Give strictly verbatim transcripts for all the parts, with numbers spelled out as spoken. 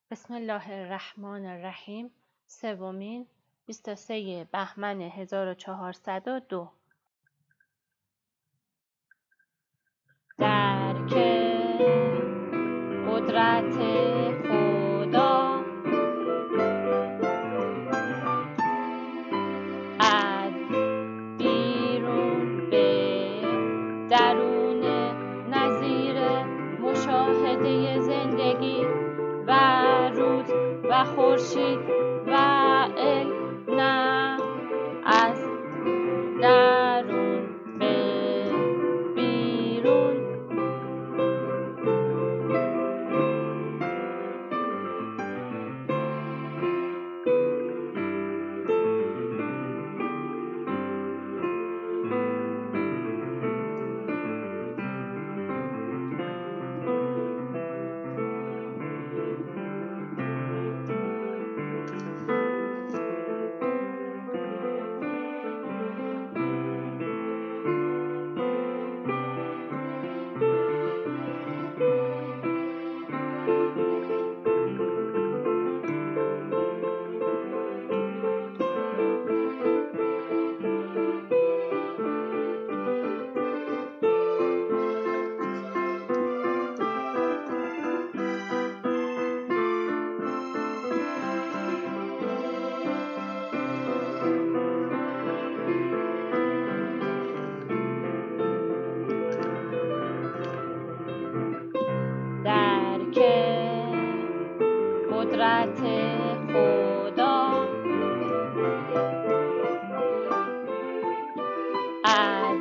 بسم الله الرحمن الرحیم. سومین بیست و سه بهمن هزار و چهارصد و دو. درک قدرت خدا از بیرون به درون، نظیر مشاهده زندگی و روز و خورشید و علم، نه از درون به بیرون. درک قدرت خدا از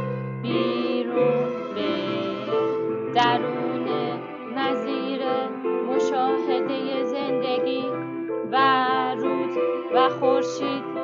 بیرون به درون، نظیر مشاهده زندگی و روز و خورشید